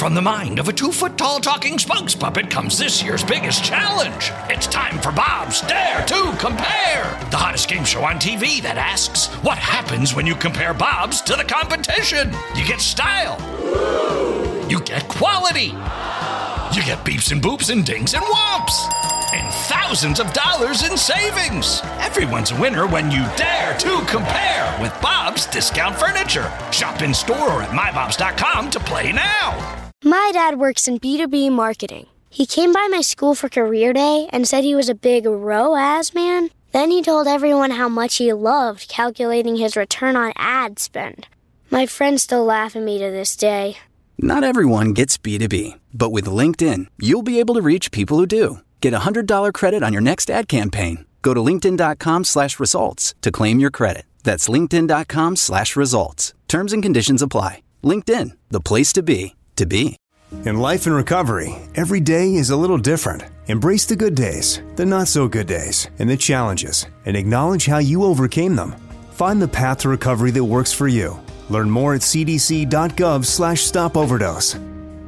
From the mind of a 2-foot-tall talking spokes puppet comes this year's biggest challenge. It's time for Bob's Dare to Compare, the hottest game show on TV that asks, what happens when you compare Bob's to the competition? You get style. You get quality. You get beeps and boops and dings and whomps. And thousands of dollars in savings. Everyone's a winner when you dare to compare with Bob's Discount Furniture. Shop in store or at mybobs.com to play now. My dad works in B2B marketing. He came by my school for career day and said he was a big ROAS man. Then he told everyone how much he loved calculating his return on ad spend. My friends still laugh at me to this day. Not everyone gets B2B, but with LinkedIn, you'll be able to reach people who do. Get a $100 credit on your next ad campaign. Go to linkedin.com/results to claim your credit. That's linkedin.com/results. Terms and conditions apply. LinkedIn, the place to be, to be. In life and recovery, every day is a little different. Embrace the good days, the not so good days, and the challenges, and acknowledge how you overcame them. Find the path to recovery that works for you. Learn more at cdc.gov/stopoverdose.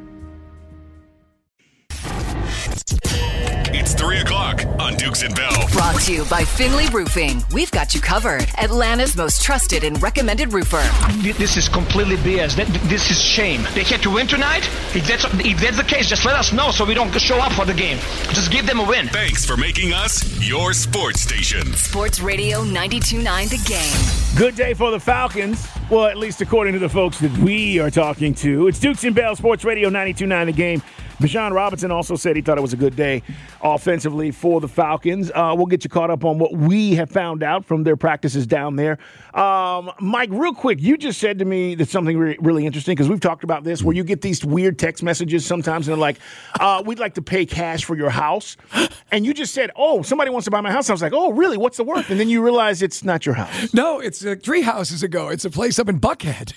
It's 3 o'clock on Dukes and Bell. Brought to you by Finley Roofing. We've got you covered. Atlanta's most trusted and recommended roofer. This is completely BS. This is shame. They had to win tonight? If that's the case, just let us know so we don't show up for the game. Just give them a win. Thanks for making us your sports station. Sports Radio 92.9 The Game. Good day for the Falcons. Well, at least according to the folks that we are talking to. It's Dukes and Bell, Sports Radio 92.9 The Game. Bijan Robinson also said he thought it was a good day offensively for the Falcons. We'll get you caught up on what we have found out from their practices down there. Mike, real quick, you just said to me that something really interesting, because we've talked about this, where you get these weird text messages sometimes, and they're like, we'd like to pay cash for your house. And you just said, oh, somebody wants to buy my house. I was like, oh, really? What's the worth? And then you realize it's not your house. No, it's 3 houses ago. It's a place up in Buckhead.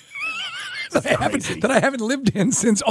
that I haven't lived in since,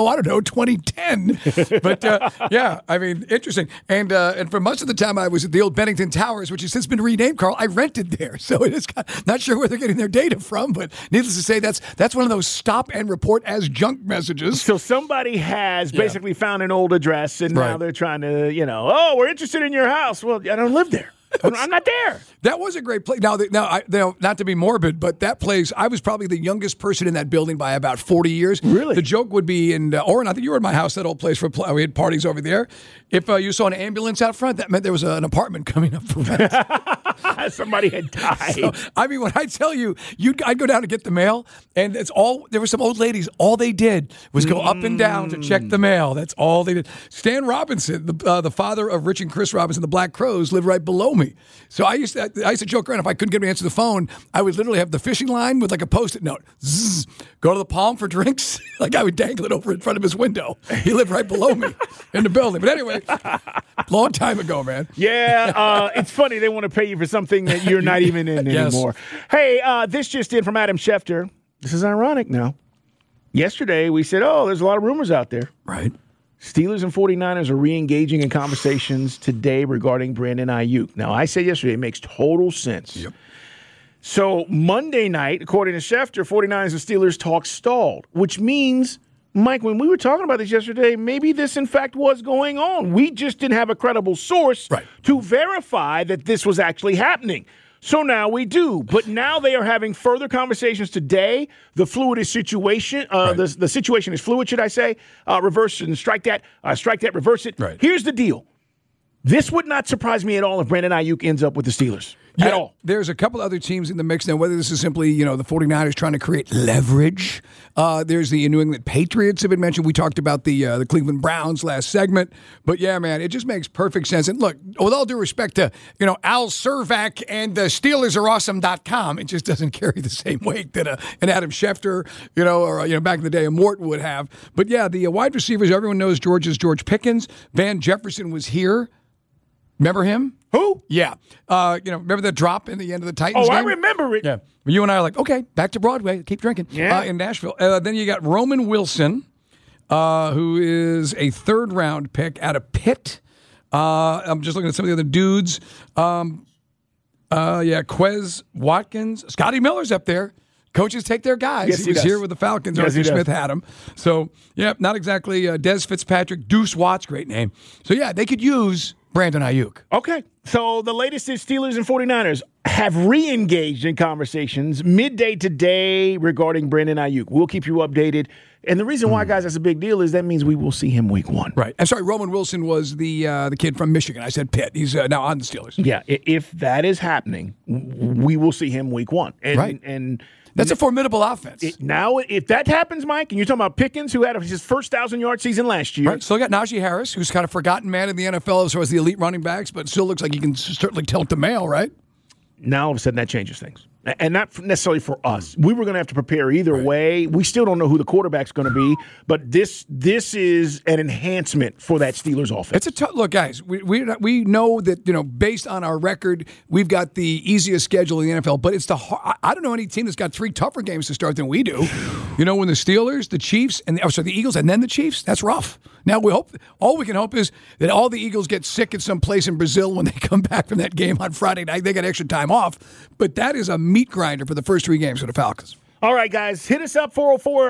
2010. But, yeah, I mean, interesting. And for much of the time I was at the old Bennington Towers, which has since been renamed, Carl. I rented there. So it is not sure where they're getting their data from, but needless to say, that's one of those stop and report as junk messages. So somebody has basically found an old address, and now they're trying to, oh, we're interested in your house. Well, I don't live there. I'm not there. That was a great place. Now, not to be morbid, but that place, I was probably the youngest person in that building by about 40 years. Really? The joke would be, Oren, I think you were in my house, that old place, we had parties over there. If you saw an ambulance out front, that meant there was an apartment coming up for rent. Somebody had died. So, I mean, when I tell you, I'd go down to get the mail, and there were some old ladies, all they did was go up and down to check the mail. That's all they did. Stan Robinson, the father of Rich and Chris Robinson, the Black Crows, lived right below me. So I used to joke around, if I couldn't get him to answer the phone, I would literally have the fishing line with like a Post-it note. Zzz, go to the Palm for drinks. Like I would dangle it over in front of his window. He lived right below me in the building. But anyway, long time ago, man. Yeah, it's funny. They want to pay you for something that you're not even in anymore. Hey, this just in from Adam Schefter. This is ironic now. Yesterday, we said, there's a lot of rumors out there. Right. Steelers and 49ers are re-engaging in conversations today regarding Brandon Ayuk. Now, I said yesterday, it makes total sense. Yep. So Monday night, according to Schefter, 49ers and Steelers talk stalled, which means, Mike, when we were talking about this yesterday, maybe this, in fact, was going on. We just didn't have a credible source to verify that this was actually happening. So now we do. But now they are having further conversations today. The fluid situation, the situation is fluid, should I say. Reverse and strike that, reverse it. Right. Here's the deal. This would not surprise me at all if Brandon Ayuk ends up with the Steelers. At all. There's a couple other teams in the mix now, whether this is simply, the 49ers trying to create leverage. There's the New England Patriots have been mentioned. We talked about the Cleveland Browns last segment. But, yeah, man, it just makes perfect sense. And, look, with all due respect to, Al Servak and the SteelersAreAwesome.com, it just doesn't carry the same weight that an Adam Schefter, or back in the day, a Mort would have. But, yeah, the wide receivers, everyone knows George Pickens. Van Jefferson was here. Remember him? Who? Yeah. Remember the drop in the end of the Titans game? I remember it. Yeah. You and I are like, okay, back to Broadway. Keep drinking. Yeah. In Nashville. Then you got Roman Wilson, who is a third-round pick out of Pitt. I'm just looking at some of the other dudes. Quez Watkins. Scotty Miller's up there. Coaches take their guys. Yes, he was does. here with the Falcons. Yes, Arthur he does. Smith had him. So, yeah, not exactly Des Fitzpatrick. Deuce Watts, great name. So, yeah, they could use Brandon Ayuk. Okay. So the latest is Steelers and 49ers have re-engaged in conversations midday today regarding Brandon Ayuk. We'll keep you updated. And the reason why, guys, that's a big deal is that means we will see him week 1. Right. I'm sorry, Roman Wilson was the kid from Michigan. I said Pitt. He's now on the Steelers. Yeah, if that is happening, we will see him week 1. And, Right. And that's a formidable offense. now, if that happens, Mike, and you're talking about Pickens, who had his first 1,000-yard season last year. Right. Still got Najee Harris, who's kind of forgotten man in the NFL as far as the elite running backs, but still looks like he can certainly tilt the mail, right? Now, all of a sudden, that changes things. And not necessarily for us. We were going to have to prepare either way. We still don't know who the quarterback's going to be, but this is an enhancement for that Steelers offense. It's a tough look, guys. We know that, based on our record, we've got the easiest schedule in the NFL, but it's I don't know any team that's got 3 tougher games to start than we do. When the Steelers, the Chiefs, and the Eagles, and then the Chiefs, that's rough. Now all we can hope is that all the Eagles get sick at some place in Brazil when they come back from that game on Friday night. They got extra time off, but that is a meat grinder for the first 3 games for the Falcons. All right, guys, hit us up,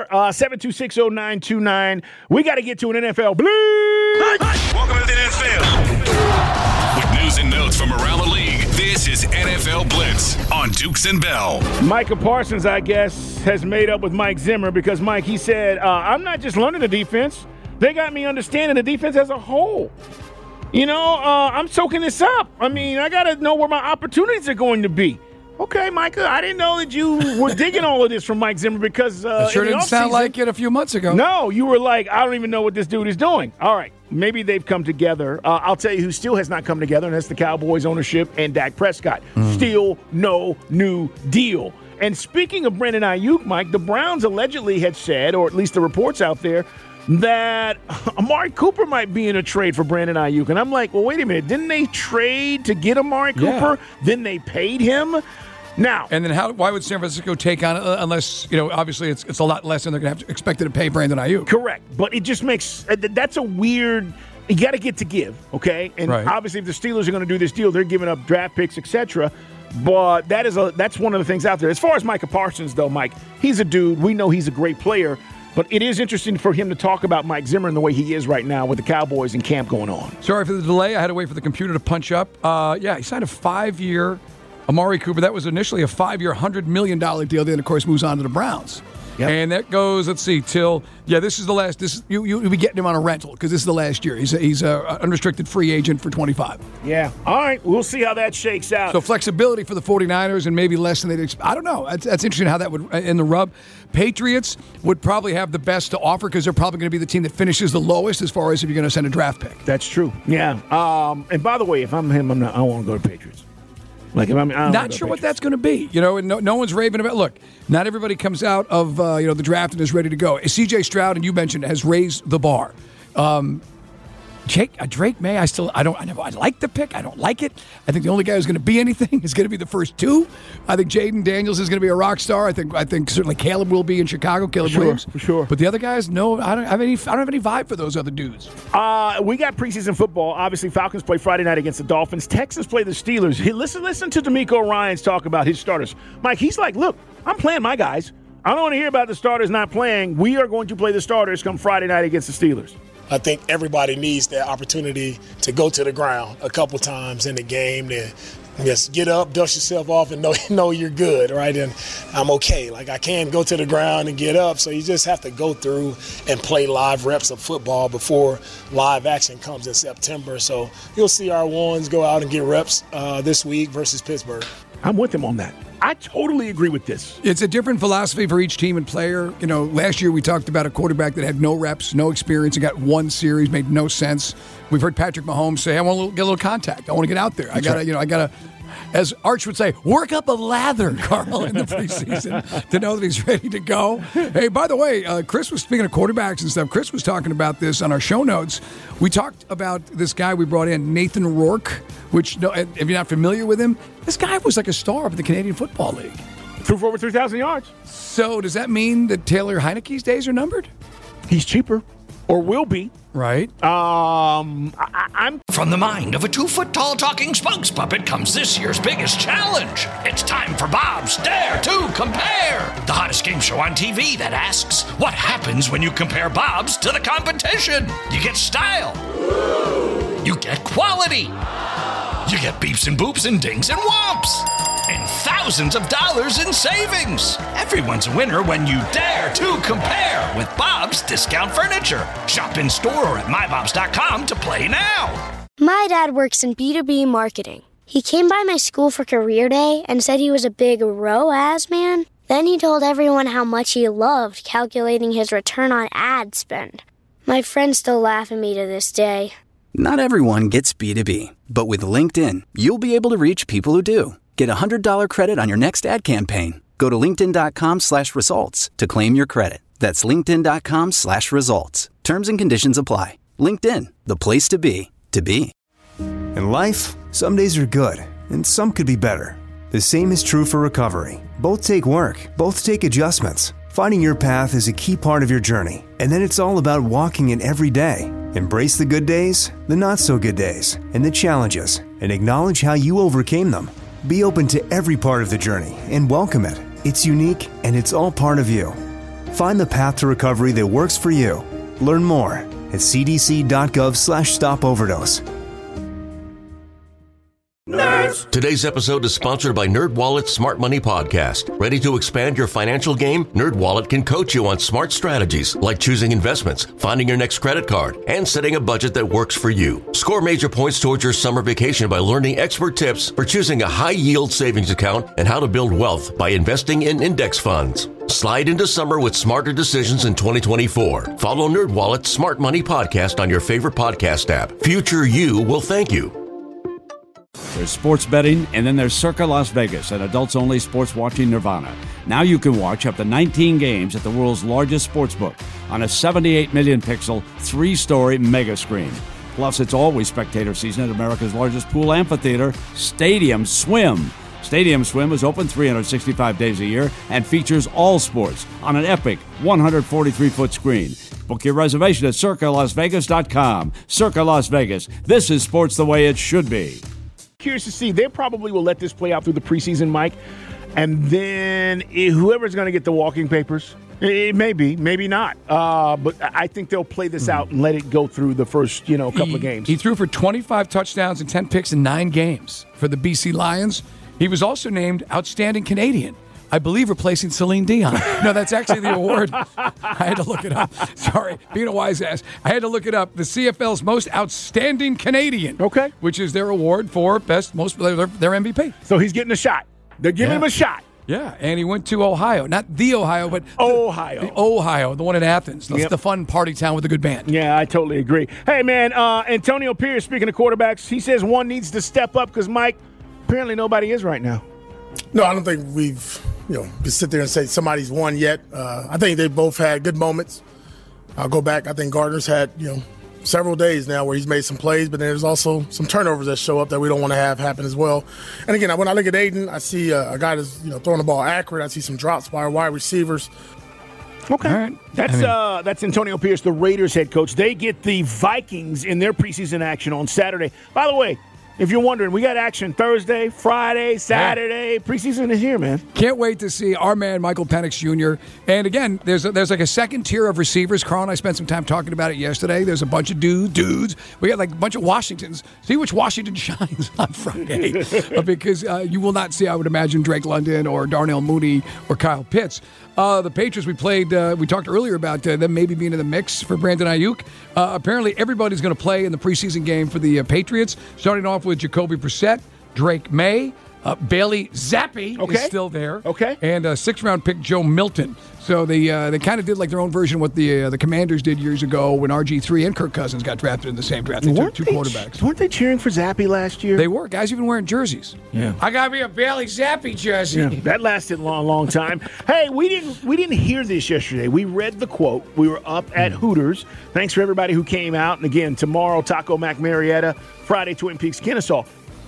404-726-0929. We got to get to an NFL Blitz. Welcome to the NFL. With news and notes from around the league, this is NFL Blitz on Dukes and Bell. Micah Parsons, I guess, has made up with Mike Zimmer because, Mike, he said, I'm not just learning the defense. They got me understanding the defense as a whole. I'm soaking this up. I mean, I got to know where my opportunities are going to be. Okay, Micah, I didn't know that you were digging all of this from Mike Zimmer because it sure didn't sound like it a few months ago. No, you were like, I don't even know what this dude is doing. All right, maybe they've come together. I'll tell you who still has not come together, and that's the Cowboys ownership and Dak Prescott. Still no new deal. And speaking of Brandon Ayuk, Mike, the Browns allegedly had said, or at least the reports out there, that Amari Cooper might be in a trade for Brandon Ayuk. And I'm like, well, wait a minute. Didn't they trade to get Amari Cooper? Then they paid him? Now. And then why would San Francisco take on it unless, obviously it's a lot less than they're going to have to expect to pay Brandon Ayuk. Correct. But it just makes that's a weird – you got to get to give, okay? And obviously if the Steelers are going to do this deal, they're giving up draft picks, etc. But that's one of the things out there. As far as Micah Parsons, though, Mike, he's a dude. We know he's a great player. But it is interesting for him to talk about Mike Zimmer and the way he is right now with the Cowboys and camp going on. Sorry for the delay. I had to wait for the computer to punch up. He signed a 5-year Amari Cooper. That was initially a 5-year, $100 million deal. Then, of course, moves on to the Browns. Yep. And that goes, let's see, till, this is the last, you'll be getting him on a rental because this is the last year. He's a unrestricted free agent for 25. Yeah. All right. We'll see how that shakes out. So flexibility for the 49ers and maybe less than they'd expect. I don't know. That's interesting how that would, in the rub. Patriots would probably have the best to offer because they're probably going to be the team that finishes the lowest as far as if you're going to send a draft pick. That's true. Yeah. And by the way, if I'm him, I don't want to go to Patriots. Like if I'm not sure what that's going to be, and no one's raving about. Look, not everybody comes out of the draft and is ready to go. C.J. Stroud, and you mentioned, has raised the bar. Drake May, I like the pick. I don't like it. I think the only guy who's going to be anything is going to be the first 2. I think Jaden Daniels is going to be a rock star. I think certainly Caleb will be in Chicago. Caleb Williams, for sure. But the other guys, no, I don't have any vibe for those other dudes. We got preseason football. Obviously, Falcons play Friday night against the Dolphins. Texans play the Steelers. Listen to D'Amico Ryans talk about his starters. Mike, he's like, look, I'm playing my guys. I don't want to hear about the starters not playing. We are going to play the starters come Friday night against the Steelers. I think everybody needs that opportunity to go to the ground a couple times in the game to just get up, dust yourself off, and know you're good, right? And I'm okay. Like, I can go to the ground and get up, so you just have to go through and play live reps of football before live action comes in September. So you'll see our ones go out and get reps this week versus Pittsburgh. I'm with him on that. I totally agree with this. It's a different philosophy for each team and player. Last year we talked about a quarterback that had no reps, no experience, and got 1 series, made no sense. We've heard Patrick Mahomes say, I want to get a little contact. I want to get out there. I gotta, as Arch would say, work up a lather, Carl, in the preseason to know that he's ready to go. Hey, by the way, Chris was speaking of quarterbacks and stuff. Chris was talking about this on our show notes. We talked about this guy we brought in, Nathan Rourke, which, if you're not familiar with him, this guy was like a star of the Canadian Football League. Threw for over 3,000 yards. So does that mean that Taylor Heineke's days are numbered? He's cheaper. or will be. Right. I'm From the mind of a 2-foot-tall talking spokes puppet comes this year's biggest challenge. It's time for Bob's Dare to Compare, the hottest game show on TV that asks, what happens when you compare Bob's to the competition? You get style. You get quality. You get beeps and boops and dings and whomps. And thousands of dollars in savings. Everyone's a winner when you dare to compare with Bob's Discount Furniture. Shop in store or at mybobs.com to play now. My dad works in B2B marketing. He came by my school for career day and said he was a big ROAS man. Then he told everyone how much he loved calculating his return on ad spend. My friends still laugh at me to this day. Not everyone gets B2B, but with LinkedIn, you'll be able to reach people who do. Get a $100 credit on your next ad campaign. Go to linkedin.com/results to claim your credit. That's linkedin.com/results. Terms and conditions apply. LinkedIn, the place to be, to be. In life, some days are good, and some could be better. The same is true for recovery. Both take work, both take adjustments. Finding your path is a key part of your journey, and then it's all about walking it every day. Embrace the good days, the not-so-good days, and the challenges, and acknowledge how you overcame them. Be open to every part of the journey and welcome it. It's unique, and it's all part of you. Find the path to recovery that works for you. Learn more at cdc.gov/stopoverdose. Nerds! Today's episode is sponsored by NerdWallet's Smart Money Podcast. Ready to expand your financial game? NerdWallet can coach you on smart strategies like choosing investments, finding your next credit card, and setting a budget that works for you. Score major points towards your summer vacation by learning expert tips for choosing a high-yield savings account and how to build wealth by investing in index funds. Slide into summer with smarter decisions in 2024. Follow NerdWallet's Smart Money Podcast on your favorite podcast app. Future you will thank you. There's sports betting, and then there's Circa Las Vegas, an adults-only sports watching nirvana. Now you can watch up to 19 games at the world's largest sportsbook on a 78 million pixel, 3-story mega screen. Plus, it's always spectator season at America's largest pool amphitheater, Stadium Swim. Stadium Swim is open 365 days a year and features all sports on an epic 143-foot screen. Book your reservation at CircaLasVegas.com. Circa Las Vegas. This is sports the way it should be. curious to see. They probably will let this play out through the preseason, Mike, and then whoever's going to get the walking papers, it may be, maybe not. But I think they'll play this out and let it go through the first, couple of games. He threw for 25 touchdowns and 10 picks in 9 games for the BC Lions. He was also named Outstanding Canadian, I believe, replacing Celine Dion. No, that's actually the award. I had to look it up. Sorry, being a wise ass. I had to look it up. The CFL's Most Outstanding Canadian. Okay. Which is their award for their MVP. So he's getting a shot. They're giving him a shot. Yeah, and he went to Ohio. Not the Ohio, but Ohio. The one in Athens. That's the fun party town with a good band. Yeah, I totally agree. Hey, man, Antonio Pierce, speaking of quarterbacks, he says one needs to step up because, Mike, apparently nobody is right now. No, I don't think we've sit there and say somebody's won yet. I think they both had good moments. I'll go back. I think Gardner's had several days now where he's made some plays, but there's also some turnovers that show up that we don't want to have happen as well. And again, when I look at Aiden, I see a guy that's throwing the ball accurate. I see some drops by our wide receivers. Okay. All right. That's Antonio Pierce, the Raiders head coach. They get the Vikings in their preseason action on Saturday. By the way, if you're wondering, we got action Thursday, Friday, Saturday. Preseason is here, man. Can't wait to see our man, Michael Penix Jr. And again, there's like a second tier of receivers. Carl and I spent some time talking about it yesterday. There's a bunch of dudes. We got like a bunch of Washingtons. See which Washington shines on Friday. Because you will not see, I would imagine, Drake London or Darnell Mooney or Kyle Pitts. The Patriots, we talked earlier about them maybe being in the mix for Brandon Ayuk. Apparently, everybody's going to play in the preseason game for the Patriots, starting off with Jacoby Brissett, Drake May, Bailey Zappi is still there, and a 6th-round pick Joe Milton. So they kind of did like their own version of what the Commanders did years ago when RG3 and Kirk Cousins got drafted in the same draft. They took 2 quarterbacks. Weren't they cheering for Zappi last year? They were. Guys even wearing jerseys. Yeah, I got me a Bailey Zappi jersey. Yeah, that lasted a long time. Hey, we didn't hear this yesterday. We read the quote. We were up at Hooters. Thanks for everybody who came out. And again, tomorrow Taco Mac Marietta, Friday Twin Peaks Kennesaw.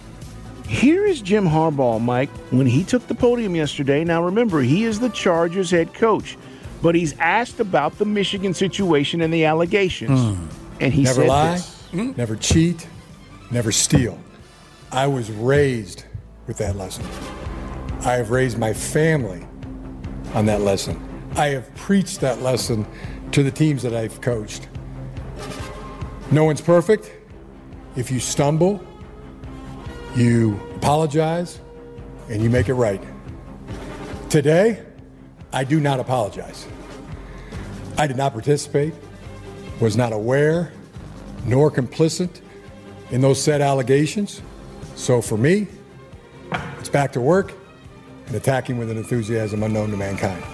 Here is Jim Harbaugh, Mike, when he took the podium yesterday. Now, remember, he is the Chargers head coach. but he's asked about the Michigan situation and the allegations. And he never said lie, this. never cheat, never steal. I was raised with that lesson. I have raised my family on that lesson. I have preached that lesson to the teams that I've coached. No one's perfect. If you stumble, you apologize, and you make it right. Today, I do not apologize. I did not participate, was not aware, nor complicit in those said allegations. So for me, it's back to work and attacking with an enthusiasm unknown to mankind.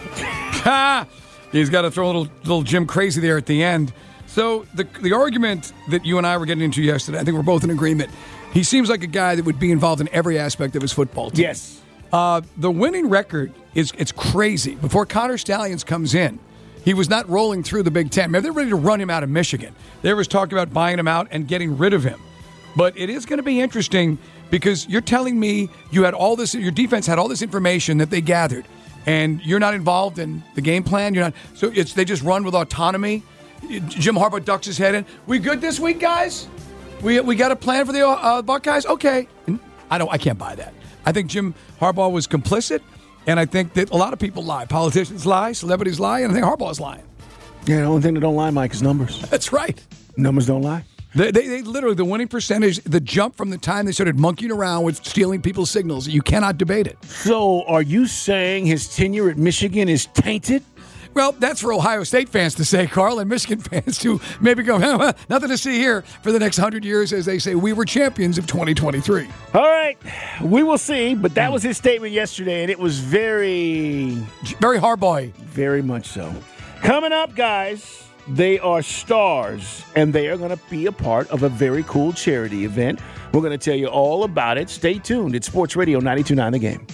He's got to throw a little Jim Crazy there at the end. So the argument that you and I were getting into yesterday, I think we're both in agreement. He seems like a guy that would be involved in every aspect of his football team. Yes. The winning record it's crazy. Before Connor Stalions comes in, he was not rolling through the Big Ten. Maybe they're ready to run him out of Michigan. There was talk about buying him out and getting rid of him. But it is going to be interesting because you're telling me you had all this. Your defense had all this information that they gathered, and you're not involved in the game plan. You're not. So they just run with autonomy. Jim Harbaugh ducks his head in. We good this week, guys? We got a plan for the Buckeyes? Okay. I can't buy that. I think Jim Harbaugh was complicit, and I think that a lot of people lie. Politicians lie, celebrities lie, and I think Harbaugh's lying. Yeah, the only thing that don't lie, Mike, is numbers. That's right. Numbers don't lie. They literally, the winning percentage, the jump from the time they started monkeying around with stealing people's signals, you cannot debate it. So are you saying his tenure at Michigan is tainted? Well, that's for Ohio State fans to say, Carl, and Michigan fans to maybe go, nothing to see here for the next 100 years as they say, we were champions of 2023. All right, we will see, but that was his statement yesterday, and it was very Harbaugh. Very much so. Coming up, guys, they are stars, and they are going to be a part of a very cool charity event. We're going to tell you all about it. Stay tuned. It's Sports Radio 92.9 The Game.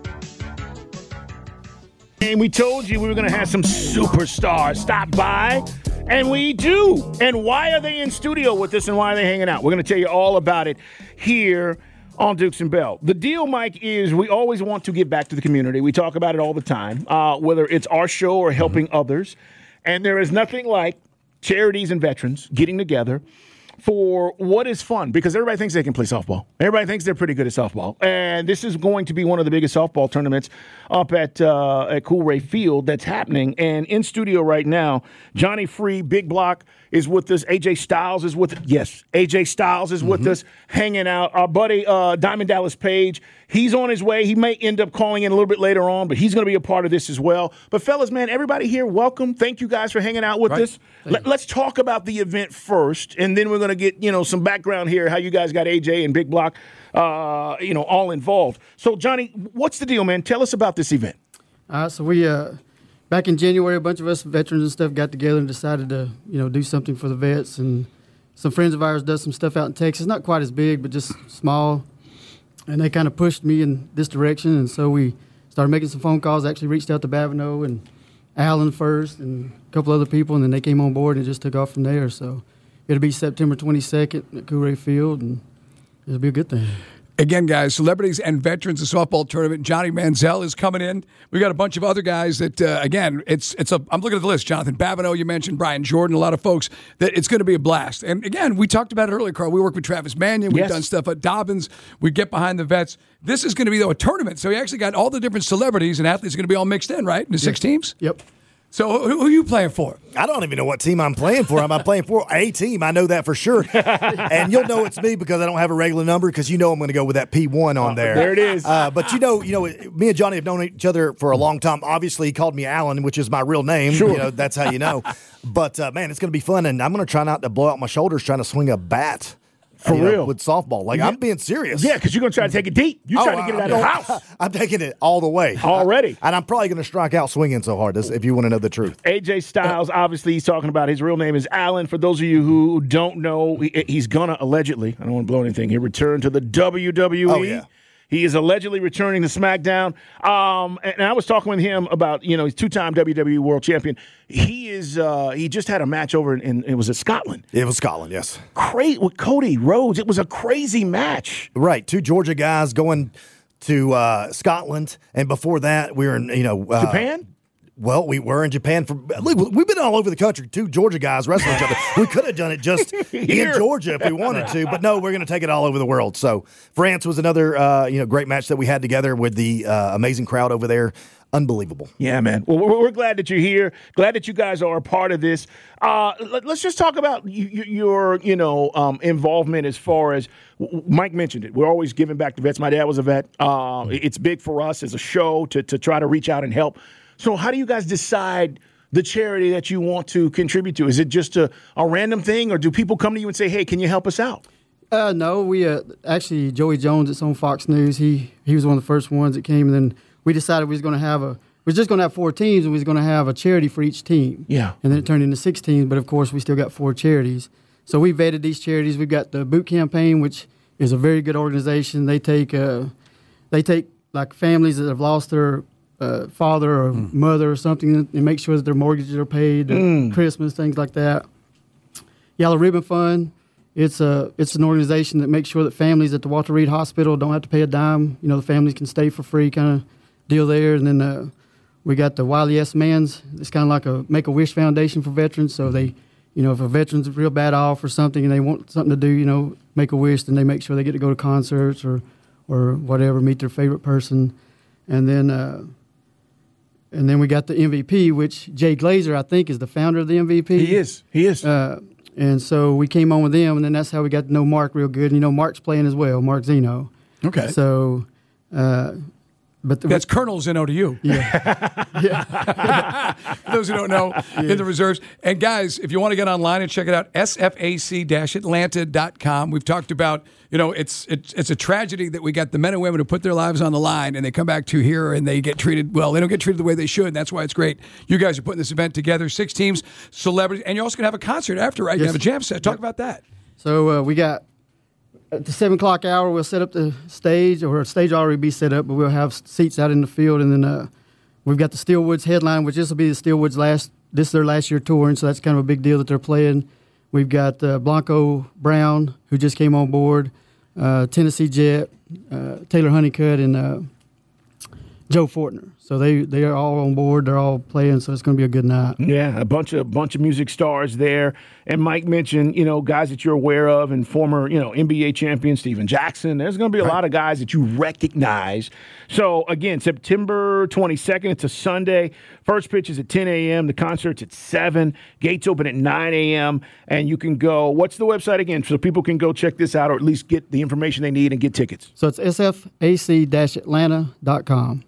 And we told you we were going to have some superstars stop by, and we do. And why are they in studio with us, and why are they hanging out? We're going to tell you all about it here on Dukes and Bell. The deal, Mike, is we always want to give back to the community. We talk about it all the time, whether it's our show or helping others. And there is nothing like charities and veterans getting together for what is fun, because everybody thinks they can play softball. Everybody thinks they're pretty good at softball. And this is going to be one of the biggest softball tournaments up at Coolray Field that's happening. And in studio right now, Johnny Free, Big Block, is with us. AJ Styles is with us. Yes, AJ Styles is with us, hanging out. Our buddy Diamond Dallas Page, he's on his way. He may end up calling in a little bit later on, but he's going to be a part of this as well. But fellas, man, everybody here, welcome. Thank you guys for hanging out with us. Let's talk about the event first, and then we're going to get some background here, how you guys got AJ and Big Block all involved. So, Johnny, what's the deal, man? Tell us about this event. So we back in January, a bunch of us veterans and stuff got together and decided to do something for the vets. And some friends of ours does some stuff out in Texas, not quite as big, but just small. And they kind of pushed me in this direction, and so we started making some phone calls. Actually reached out to Babineau and Allen first and a couple other people, and then they came on board and it just took off from there. So it'll be September 22nd at Coolray Field, and it'll be a good thing. Again, guys, celebrities and veterans of softball tournament. Johnny Manziel is coming in. We got a bunch of other guys that, again, I'm looking at the list. Jonathan Babineau, you mentioned, Brian Jordan, a lot of folks. That it's going to be a blast. And again, we talked about it earlier, Carl. We work with Travis Mannion. We've done stuff at Dobbins. We get behind the vets. This is going to be, though, a tournament. So we actually got all the different celebrities and athletes are going to be all mixed in, right? In the 6 teams? Yep. So who are you playing for? I don't even know what team I'm playing for. I'm playing for a team. I know that for sure. And you'll know it's me because I don't have a regular number, because I'm going to go with that P1 on there. There it is. But me and Johnny have known each other for a long time. Obviously, he called me Alan, which is my real name. Sure. That's how you know. But, man, it's going to be fun. And I'm going to try not to blow out my shoulders trying to swing a bat. For real? With softball. I'm being serious. Yeah, because you're going to try to take it deep. You're trying to get it out of the house. I'm taking it all the way. Already. And I'm probably going to strike out swinging so hard, if you want to know the truth. AJ Styles, obviously, he's talking about his real name is Allen. For those of you who don't know, he's going to allegedly, I don't want to blow anything here, return to the WWE. Oh, yeah. He is allegedly returning to SmackDown. And I was talking with him about, he's two-time WWE World Champion. He just had a match over in it was at Scotland. It was Scotland, yes. Great with Cody Rhodes. It was a crazy match. Right. 2 Georgia guys going to Scotland. And before that, we were in, Japan? Well, we were in Japan look, we've been all over the country. 2 Georgia guys wrestling each other. We could have done it just in Georgia if we wanted to, but no, we're going to take it all over the world. So France was another great match that we had together with the amazing crowd over there. Unbelievable. Yeah, man. Well, we're glad that you're here. Glad that you guys are a part of this. Let's just talk about your involvement as far as Mike mentioned it. We're always giving back to vets. My dad was a vet. It's big for us as a show to try to reach out and help. So how do you guys decide the charity that you want to contribute to? Is it just a random thing, or do people come to you and say, hey, can you help us out? No, we actually, Joey Jones, it's on Fox News. He was one of the first ones that came, and then we decided we was just going to have 4 teams, and we was going to have a charity for each team. Yeah. And then it turned into 6 teams, but of course we still got 4 charities. So we vetted these charities. We've got the Boot Campaign, which is a very good organization. They take like families that have lost their father or mother or something, and make sure that their mortgages are paid, Christmas, things like that. Yellow Ribbon Fund, it's an organization that makes sure that families at the Walter Reed Hospital don't have to pay a dime. The families can stay for free kind of deal there. And then we got the Wiley S. Mans. It's kind of like a Make-A-Wish Foundation for veterans. So they, if a veteran's real bad off or something and they want something to do, make a wish, then they make sure they get to go to concerts or whatever, meet their favorite person. And then we got the MVP, which Jay Glazer, I think, is the founder of the MVP. He is. And so we came on with them, and then that's how we got to know Mark real good. And, Mark's playing as well, Mark Zeno. Okay. So, that's Colonel Zeno to you. Yeah. For those who don't know, in the reserves. And, guys, if you want to get online and check it out, sfac-atlanta.com. We've talked about, it's a tragedy that we got the men and women who put their lives on the line and they come back to here and they get treated, well, they don't get treated the way they should. And that's why it's great. You guys are putting this event together, 6 teams, celebrities, and you're also going to have a concert after, right? Yes. You have a jam set. Talk about that. So we got, at the 7 o'clock hour, we'll set up the stage, or a stage already be set up, but we'll have seats out in the field. And then we've got the Steelwoods headline, which this will be the Steelwoods this is their last year touring, so that's kind of a big deal that they're playing. We've got Blanco Brown, who just came on board, Tennessee Jet, Taylor Honeycutt, and Joe Fortner. So they are all on board. They're all playing, so it's going to be a good night. Yeah, a bunch of music stars there. And Mike mentioned, guys that you're aware of, and former, NBA champion Steven Jackson. There's going to be a lot of guys that you recognize. So, again, September 22nd, it's a Sunday. First pitch is at 10 a.m. The concert's at 7. Gates open at 9 a.m. And you can go, what's the website again, so people can go check this out or at least get the information they need and get tickets? So it's sfac-atlanta.com.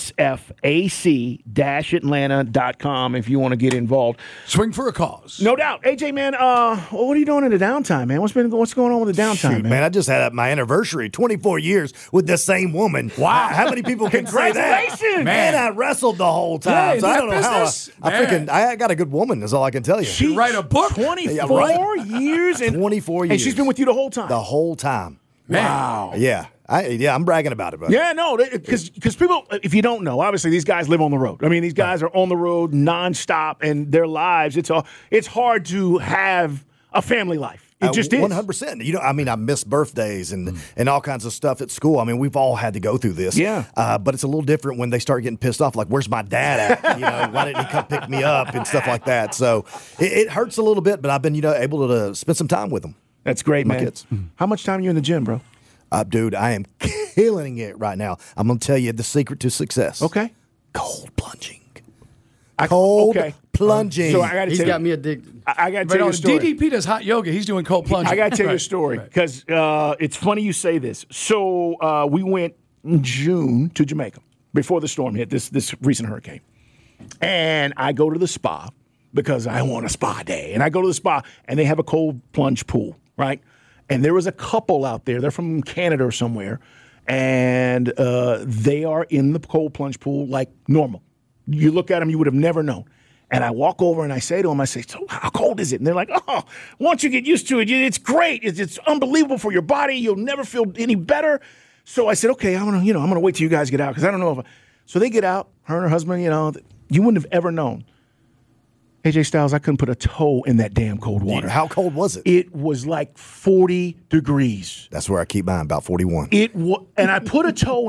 sfac-atlanta.com if you want to get involved. Swing for a cause. No doubt. AJ, man, what are you doing in the downtime, man? What's going on with the downtime, man? I just had my anniversary, 24 years with the same woman. Wow. How many people can say that? Congratulations. Man, I wrestled the whole time. Yeah, so I don't know business? how I got a good woman, is all I can tell you. She write a book. 24 years. 24 years. And she's been with you the whole time? The whole time. Man. Wow. Yeah. I'm bragging about it, bro. Yeah, no, because people, if you don't know, obviously these guys live on the road. I mean, these guys are on the road nonstop, and their lives, it's hard to have a family life. It just is. 100%. I miss birthdays and all kinds of stuff at school. I mean, we've all had to go through this. Yeah. But it's a little different when they start getting pissed off, like, where's my dad at? Why didn't he come pick me up and stuff like that? So it hurts a little bit, but I've been, able to spend some time with them. That's great, my man. Kids. How much time are you in the gym, bro? Dude, I am killing it right now. I'm going to tell you the secret to success. Okay. Cold plunging. Plunging. So I got to He's got me addicted. I got to tell you a story. DDP does hot yoga. He's doing cold plunging. I got to tell you a story because it's funny you say this. So we went in June to Jamaica before the storm hit, this recent hurricane. And I go to the spa because I want a spa day. And I go to the spa, and they have a cold plunge pool, right? And there was a couple out there. They're from Canada or somewhere. And they are in the cold plunge pool like normal. You look at them, you would have never known. And I walk over and I say to them, so how cold is it? And they're like, once you get used to it, it's great. It's unbelievable for your body. You'll never feel any better. So I said, okay, I'm gonna wait till you guys get out because I don't know if. So they get out. Her and her husband, you wouldn't have ever known. AJ Styles, I couldn't put a toe in that damn cold water. How cold was it? It was like 40 degrees. That's where I keep mine, about 41. And I put a toe in it,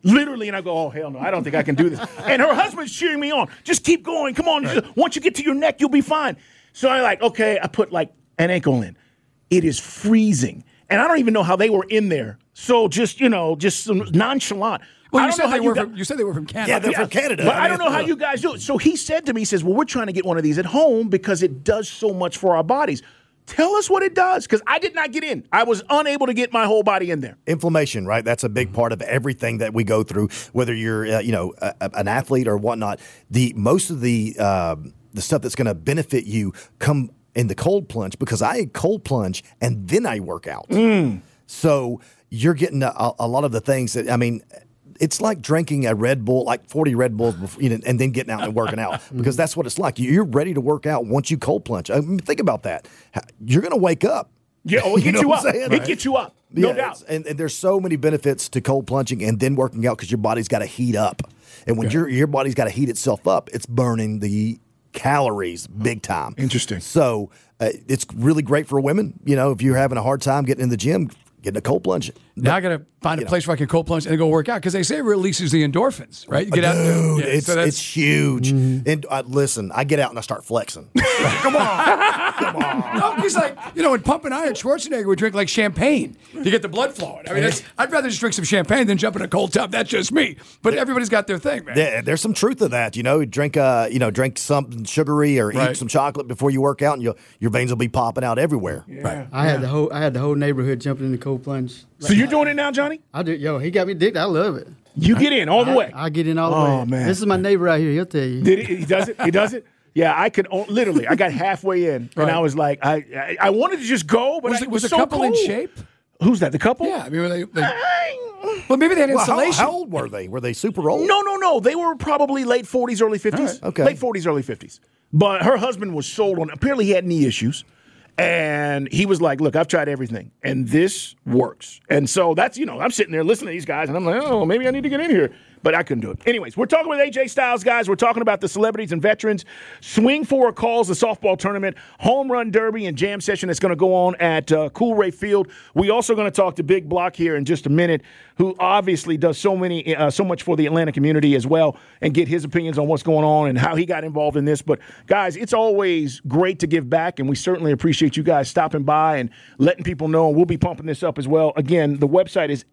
Literally, and I go, oh, hell no, I don't think I can do this. And her husband's cheering me on. Just keep going. Come on. Right. Once you get to your neck, you'll be fine. So I'm like, okay, I put like an ankle in. It is freezing. And I don't even know how they were in there. So just nonchalant. Well, you said they were from Canada. Yeah, they're from Canada. But I don't know how you guys do it. So he said to me, he says, well, we're trying to get one of these at home because it does so much for our bodies. Tell us what it does, because I did not get in. I was unable to get my whole body in there. Inflammation, right? That's a big part of everything that we go through, whether you're an athlete or whatnot. Most of the stuff that's going to benefit you come in the cold plunge, because I cold plunge and then I work out. So you're getting a lot of the things that, I mean, it's like drinking a Red Bull, like 40 Red Bulls, before, and then getting out and working out, because that's what it's like. You're ready to work out once you cold plunge. I mean, think about that. You're going to wake up. Yeah, it gets you up. It gets you up, no doubt. And there's so many benefits to cold plunging and then working out, because your body's got to heat up. And when your body's got to heat itself up, it's burning the calories big time. Interesting. So it's really great for women. If you're having a hard time getting in the gym, getting a cold plunge. Now I got to find a place where I can cold plunge and go work out, because they say it releases the endorphins, right? You get out there. Yeah, it's huge. And listen, I get out and I start flexing. Come on. No, because in Pumping Iron, Schwarzenegger would drink like champagne to get the blood flowing. I mean, I'd rather just drink some champagne than jump in a cold tub. That's just me. But everybody's got their thing, man. There's some truth to that. Drink something sugary or eat some chocolate before you work out, and your veins will be popping out everywhere. Yeah. Right. I had the whole neighborhood jumping in the cold plunge. So you're doing it now, Johnny? I do. Yo, he got me addicted. I love it. You get in all the way. I get in all the way. Oh, man. This is my neighbor right here. He'll tell you. He does it? He does it? Yeah, I could literally. I got halfway in, and I was like, I wanted to just go, but it was the so couple cold. in shape? Who's that? The couple? Yeah, I mean, well, maybe they had insulation. How old were they? Were they super old? No. They were probably late 40s, early 50s. Right, okay. Late 40s, early 50s. But her husband was sold on. Apparently, he had knee issues. And he was like, look, I've tried everything, and this works. And so that's, I'm sitting there listening to these guys, and I'm like, oh, maybe I need to get in here. But I couldn't do it. Anyways, we're talking with AJ Styles, guys. We're talking about the celebrities and veterans. Swing for a Calls, the softball tournament, home run derby, and jam session that's going to go on at Coolray Field. We also going to talk to Big Block here in just a minute, who obviously does so much for the Atlanta community as well, and get his opinions on what's going on and how he got involved in this. But, guys, it's always great to give back, and we certainly appreciate you guys stopping by and letting people know. And we'll be pumping this up as well. Again, the website is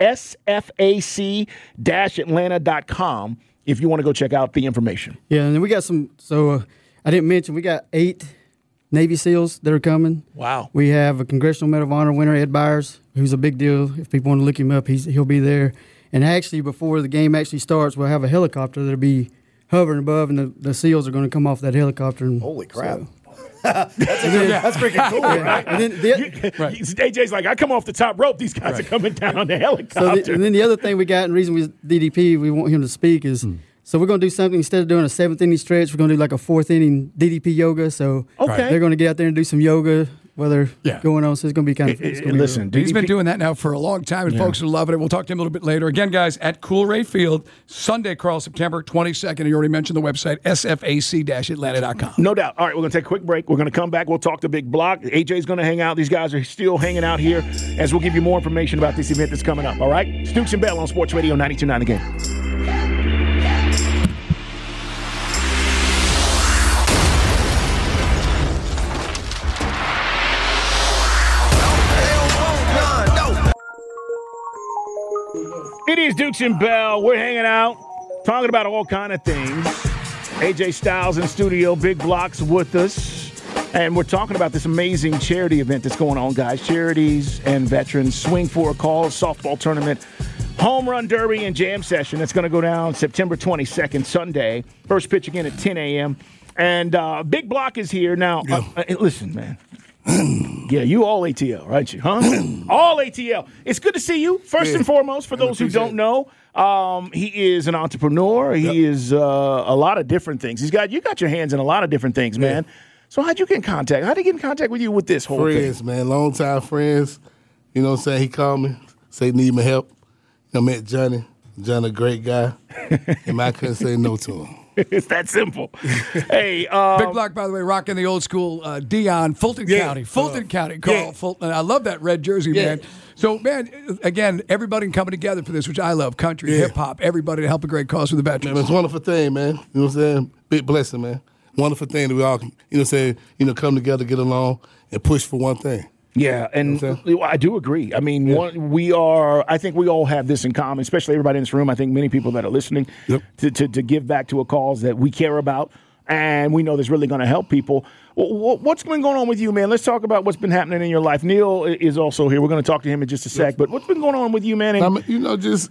sfac-atlanta.com if you want to go check out the information. Yeah, and then we got some. So I didn't mention we got 8 Navy SEALs that are coming. Wow. We have a Congressional Medal of Honor winner, Ed Byers, who's a big deal. If people want to look him up, he'll be there. And actually, before the game actually starts, we'll have a helicopter that'll be hovering above, and the SEALs are going to come off that helicopter. And holy crap. So, that's freaking cool, right? And then AJ's like, I come off the top rope. These guys are coming down on the helicopter. And then the other thing we got, and the reason we want him to speak is, so we're going to do something, instead of doing a 7th inning stretch, we're going to do like a 4th inning DDP yoga. So they're going to get out there and do some yoga while they're going on. So it's going to be kind of listen, he's been doing that now for a long time, and folks are loving it. We'll talk to him a little bit later. Again, guys, at Coolray Field, Sunday, Carl, September 22nd. You already mentioned the website, sfac-atlanta.com. No doubt. All right, we're going to take a quick break. We're going to come back. We'll talk to Big Block. AJ's going to hang out. These guys are still hanging out here as we'll give you more information about this event that's coming up. All right? It's Dukes and Bell on Sports Radio 92.9 The Game. It is Dukes and Bell. We're hanging out, talking about all kind of things. AJ Styles in studio, Big Block's with us. And we're talking about this amazing charity event that's going on, guys. Charities and veterans, Swing for a Cause, softball tournament, home run derby, and jam session. That's going to go down September 22nd, Sunday. First pitch again at 10 a.m. And Big Block is here. Now, listen, man. Yeah, you all ATL, right? You, huh? All ATL. It's good to see you. First and foremost, for those who don't know, he is an entrepreneur. He is a lot of different things. You got your hands in a lot of different things, man. So how'd you get in contact? How'd he get in contact with you with this whole thing? Friends, man. Long-time friends. You know what I'm saying? He called me, say need my help. I met Johnny. Johnny, a great guy. And I couldn't say no to him. It's that simple. Hey, Big Block, by the way, rocking the old school Dion, Fulton County. Fulton County, Carl Fulton. I love that red jersey, man. So, man, again, everybody coming together for this, which I love. Country, hip-hop, everybody to help a great cause for the veterans. Man, it's a wonderful thing, man. You know what I'm saying? Big blessing, man. Wonderful thing that we all, come together, get along, and push for one thing. Yeah, and I do agree. I mean, I think we all have this in common, especially everybody in this room. I think many people that are listening to give back to a cause that we care about and we know that's really going to help people. What's been going on with you, man? Let's talk about what's been happening in your life. Neil is also here. We're going to talk to him in just a sec. But what's been going on with you, man? Just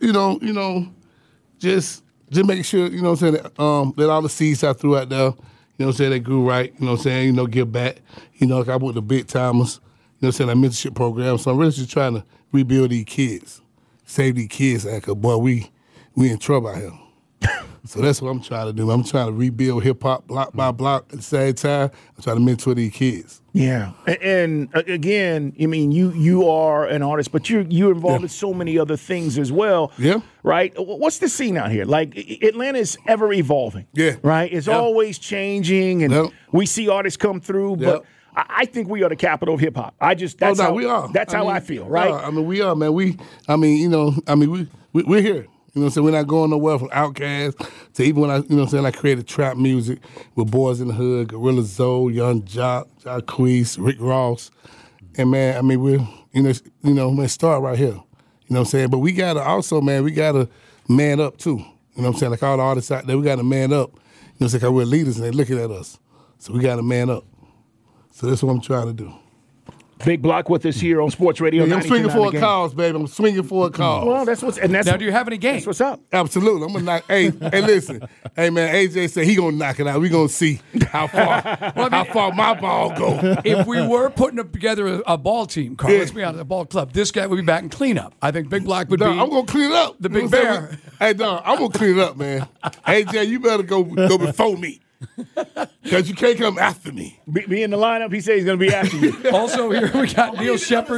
making sure, you know what I'm saying, that all the seeds I threw out there, you know what I'm saying, they grew right, you know what I'm saying, give back. Like I went to Big Timers, you know what I'm saying, that mentorship program. So I'm really just trying to rebuild these kids, save these kids. Like, boy, we in trouble out here. So that's what I'm trying to do. I'm trying to rebuild hip-hop block by block at the same time. I'm trying to mentor these kids. Yeah. And again, I mean, you are an artist, but you're involved in so many other things as well. Yeah. Right? What's the scene out here? Like, Atlanta is ever evolving. Yeah. Right? It's always changing, and we see artists come through, but I think we are the capital of hip-hop. We are. That's how I feel, right? We are, man. We're here. You know what I'm saying? We're not going nowhere from Outkast to even when I created trap music with Boys in the Hood, Gorilla Zoe, Young Jock, Jacquees, Rick Ross. And man, we're, start right here. You know what I'm saying? But we gotta man up too. You know what I'm saying? Like all the artists out there, we gotta man up. You know what I'm saying? 'Cause we're leaders and they're looking at us. So we gotta man up. So that's what I'm trying to do. Big Block with us here on Sports Radio. I'm swinging for a cause, baby. I'm swinging for a cause. Well, now, do you have any games? That's what's up. Absolutely. I'm gonna knock. Hey, listen. Hey, man. AJ said he gonna knock it out. We gonna see how far my ball go. If we were putting together a ball team, Carl, let's be honest, a ball club. This guy would be back in cleanup. I think Big Block would be. I'm gonna clean it up. The Big Bear. Hey, dog, I'm gonna clean it up, man. AJ, you better go before me. Because you can't come after me. Be in the lineup. He said he's going to be after you. Also, here we got Neil Shepard.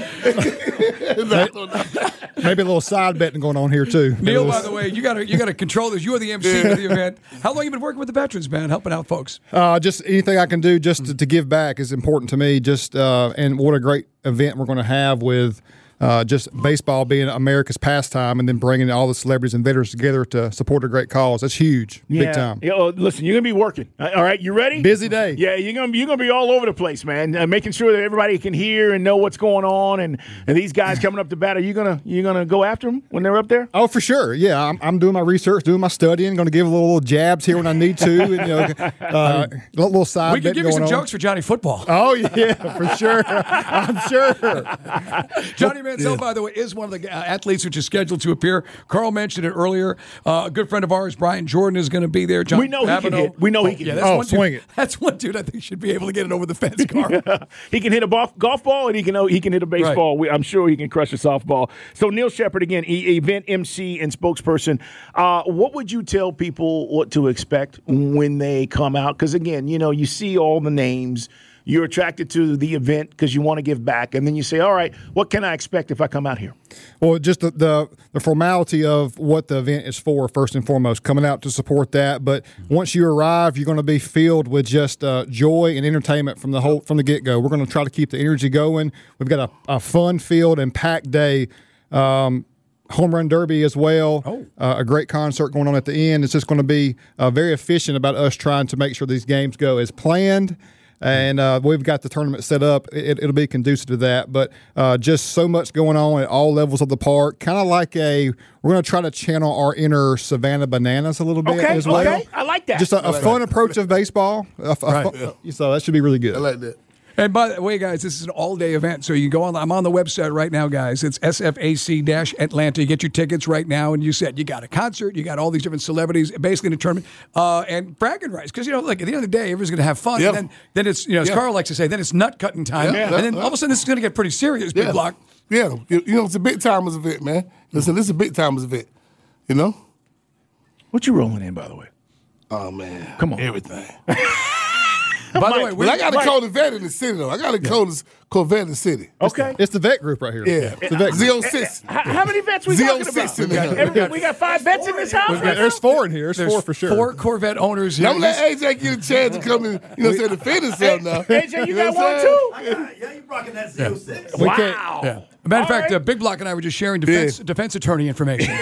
Maybe a little side betting going on here, too. Neil, by the way, you got to control this. You are the MC of the event. How long have you been working with the veterans, man, helping out folks? Just anything I can do just to give back is important to me. And what a great event we're going to have with just baseball being America's pastime and then bringing all the celebrities and veterans together to support a great cause. That's huge, big time. Listen, you're going to be working. All right, you ready? Busy day. Yeah, you're gonna be all over the place, man, making sure that everybody can hear and know what's going on. And these guys coming up to bat, are you gonna go after them when they're up there? Oh, for sure. Yeah, I'm doing my research, doing my studying, going to give a little jabs here when I need to. And, a little side. We can give you some jokes for Johnny Football. Oh yeah, for sure. I'm sure. Johnny Manziel, by the way, is one of the athletes which is scheduled to appear. Carl mentioned it earlier. A good friend of ours, Brian Jordan, is going to be there. John we know he can hit. We know he can. Yeah, swing it. That's one dude I think should be able to get it over the fence, Carl. He can hit a golf ball and he can hit a baseball. Right. I'm sure he can crush a softball. So Neil Shepard, again, event MC and spokesperson. What would you tell people what to expect when they come out? Because, again, you see all the names. You're attracted to the event because you want to give back, and then you say, all right, what can I expect if I come out here? Well, just the formality of what the event is for, first and foremost, coming out to support that. But once you arrive, you're going to be filled with just joy and entertainment from the get-go. We're going to try to keep the energy going. We've got a fun-filled and packed day. Home Run Derby as well. A great concert going on at the end. It's just going to be very efficient about us trying to make sure these games go as planned. And we've got the tournament set up. It'll be conducive to that. But just so much going on at all levels of the park. Kind of like we're going to try to channel our inner Savannah Bananas a little bit as well. Okay, I like that. Just a fun approach of baseball. So that should be really good. I like that. And by the way, guys, this is an all-day event, so you can go on. I'm on the website right now, guys. It's SFAC-Atlanta. You get your tickets right now, and you said you got a concert, you got all these different celebrities, basically in a tournament, and bragging rights. Because, at the end of the day, everyone's going to have fun. Yep. And then it's, as Carl likes to say, then it's nut-cutting time. Yeah. And then all of a sudden, this is going to get pretty serious, Big Block. Yeah. It's a big-timers event, man. Listen, this is a big-timers event, What you rolling in, by the way? Oh, man. Come on. Everything. By the way, but I got a Corvette in the city, though. I got a Corvette in the city. Okay. It's the vet group right here. Yeah. It's the vet group. Z06. How many vets we talking about? We got 5 vets in this house? There's 4 in here. There's 4 for sure. 4 Corvette owners here. Don't let AJ get a chance to come in, defend himself now. AJ, you got one too? Yeah, you rocking that Z06. Wow. Yeah. Matter of fact, Big Block and I were just sharing defense attorney information.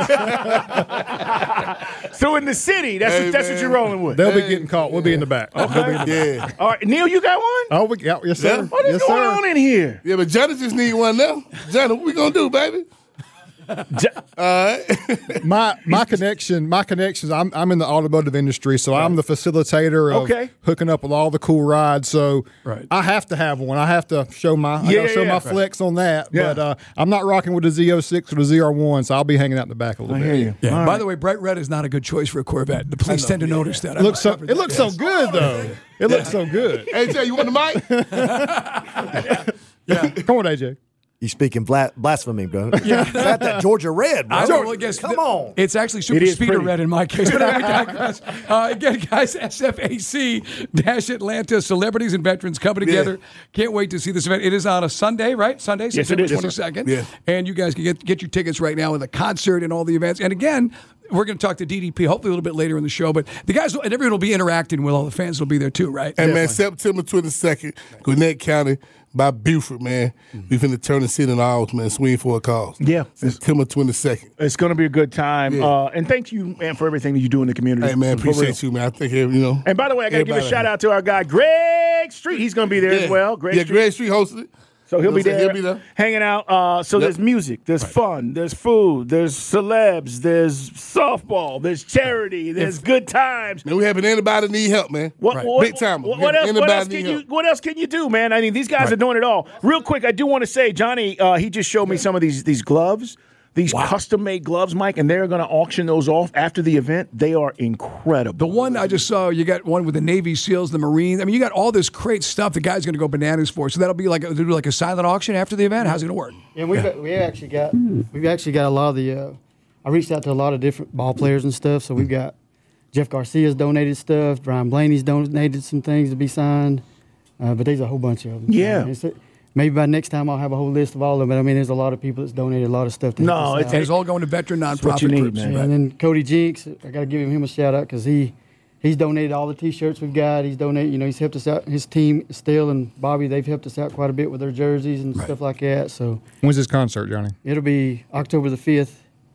So in the city, that's what you're rolling with. They'll be getting caught. We'll be in the back. Okay. All right, Neil, you got one? Oh, yes, sir. What is going on in here? Yeah, but Johnny just need one now. Johnny, what we gonna do, baby? My connections. I'm in the automotive industry, so I'm the facilitator of hooking up with all the cool rides. So I have to have one. I have to show my my flex on that. Yeah. But I'm not rocking with the Z06 or the ZR1, so I'll be hanging out in the back a little bit. I hear you. Yeah. By the way, bright red is not a good choice for a Corvette. The police tend to notice that. It looks so good, though. It looks so good. AJ, you want the mic? Yeah. Come on, AJ. You speaking blasphemy, bro. Yeah. Got that Georgia red, bro. Come on. It's actually super speeder red in my case, but I digress. Again, guys, SFAC-Atlanta celebrities and veterans coming together. Can't wait to see this event. It is on a Sunday, right? Sunday, September 22nd. Yeah. And you guys can get your tickets right now with the concert and all the events. And again, we're going to talk to DDP hopefully a little bit later in the show, but the guys and everyone will be interacting with all the fans. Will be there too, right? And man, September 22nd, Gwinnett County by Buford, man. We finna turn the city in ours, man. Swing for a cause. Yeah. September 22nd. It's going to be a good time. Yeah. And thank you, man, for everything that you do in the community. Hey, man, appreciate you, man. I think, And by the way, I got to give a shout out to our guy, Greg Street. He's going to be there as well. Greg Street hosted it. So he'll be there hanging out. So there's music, there's fun, there's food, there's celebs, there's softball, there's charity, there's good times. Man, we having anybody need help, man. Big time. What else can you do, man? I mean, these guys are doing it all. Real quick, I do want to say, Johnny, he just showed me some of these gloves. These custom-made gloves, Mike, and they're going to auction those off after the event. They are incredible. The one I just saw, you got one with the Navy SEALs, the Marines. I mean, you got all this great stuff the guy's going to go bananas for. So that'll be like a silent auction after the event? How's it going to work? Yeah, we've actually got a lot of the I reached out to a lot of different ball players and stuff. So we've got Jeff Garcia's donated stuff. Ryan Blaney's donated some things to be signed. But there's a whole bunch of them. Yeah. Maybe by next time I'll have a whole list of all of them. But I mean, there's a lot of people that's donated a lot of stuff. It's all going to veteran nonprofit groups. Man. And then Cody Jinks, I got to give him a shout out because he's donated all the T-shirts we've got. He's donated, he's helped us out. His team, Still and Bobby, they've helped us out quite a bit with their jerseys and stuff like that. So when's this concert, Johnny? It'll be October the 5th.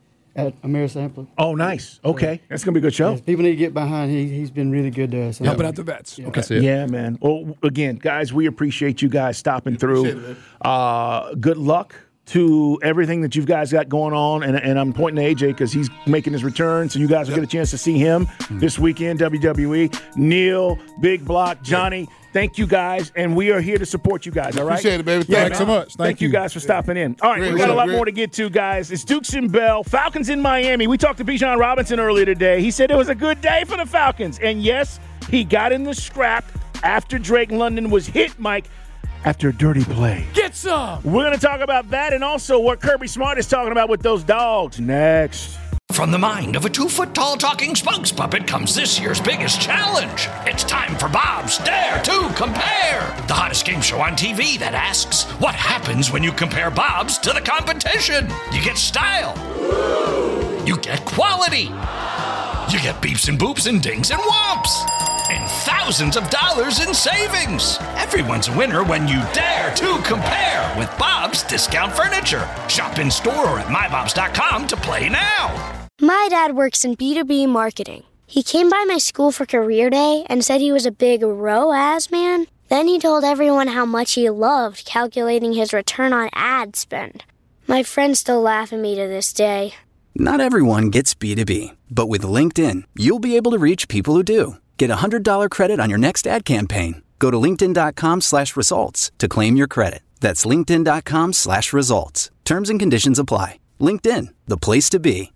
At Amerisampler. Oh, nice. Okay. That's going to be a good show. Yes, people need to get behind. He's been really good to us. Helping out the vets. Yeah. Okay. Yeah, man. Well, again, guys, we appreciate you guys stopping through. Good luck to everything that you guys got going on. And I'm pointing to AJ because he's making his return. So you guys will get a chance to see him this weekend, WWE. Neil, Big Block, Johnny. Thank you, guys, and we are here to support you guys, all right? Appreciate it, baby. Thanks so much. Thank you guys for stopping in. All right, we got a lot more to get to, guys. It's Dukes and Bell. Falcons in Miami. We talked to Bijan Robinson earlier today. He said it was a good day for the Falcons. And, yes, he got in the scrap after Drake London was hit, Mike, after a dirty play. Get some! We're going to talk about that and also what Kirby Smart is talking about with those dogs next. From the mind of a 2-foot-tall talking spokes puppet comes this year's biggest challenge. It's time for Bob's Dare to Compare, the hottest game show on TV that asks, what happens when you compare Bob's to the competition? You get style. You get quality. You get beeps and boops and dings and whomps. And thousands of dollars in savings. Everyone's a winner when you dare to compare with Bob's Discount Furniture. Shop in store or at mybobs.com to play now. My dad works in B2B marketing. He came by my school for career day and said he was a big ROAS man. Then he told everyone how much he loved calculating his return on ad spend. My friends still laugh at me to this day. Not everyone gets B2B, but with LinkedIn, you'll be able to reach people who do. Get a $100 credit on your next ad campaign. Go to linkedin.com/results to claim your credit. That's linkedin.com/results. Terms and conditions apply. LinkedIn, the place to be.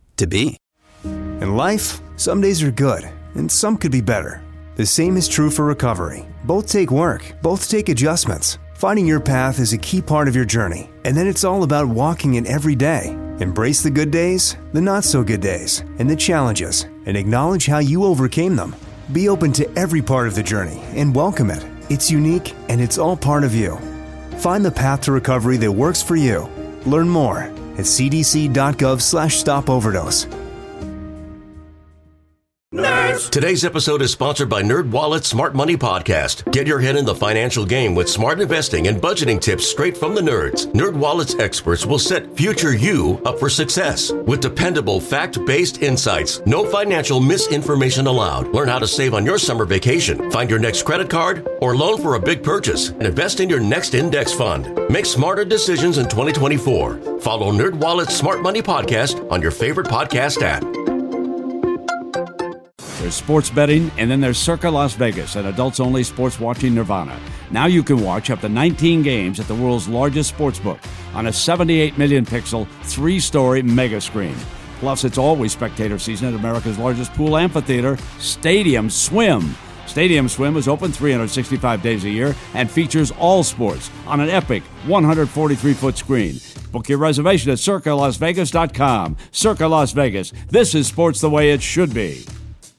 In life, some days are good, and some could be better. The same is true for recovery. Both take work, both take adjustments. Finding your path is a key part of your journey, and then it's all about walking it every day. Embrace the good days, the not-so-good days, and the challenges, and acknowledge how you overcame them. Be open to every part of the journey and welcome it. It's unique and it's all part of you. Find the path to recovery that works for you. Learn more at cdc.gov/stopoverdose. Nerds! Today's episode is sponsored by NerdWallet's Smart Money Podcast. Get your head in the financial game with smart investing and budgeting tips straight from the nerds. NerdWallet's experts will set future you up for success with dependable, fact-based insights. No financial misinformation allowed. Learn how to save on your summer vacation, find your next credit card, or loan for a big purchase, and invest in your next index fund. Make smarter decisions in 2024. Follow NerdWallet's Smart Money Podcast on your favorite podcast app. There's sports betting, and then there's Circa Las Vegas, an adults-only sports watching nirvana. Now you can watch up to 19 games at the world's largest sportsbook on a 78 million pixel, 3-story mega screen. Plus, it's always spectator season at America's largest pool amphitheater, Stadium Swim. Stadium Swim is open 365 days a year and features all sports on an epic 143-foot screen. Book your reservation at CircaLasVegas.com. Circa Las Vegas. This is sports the way it should be.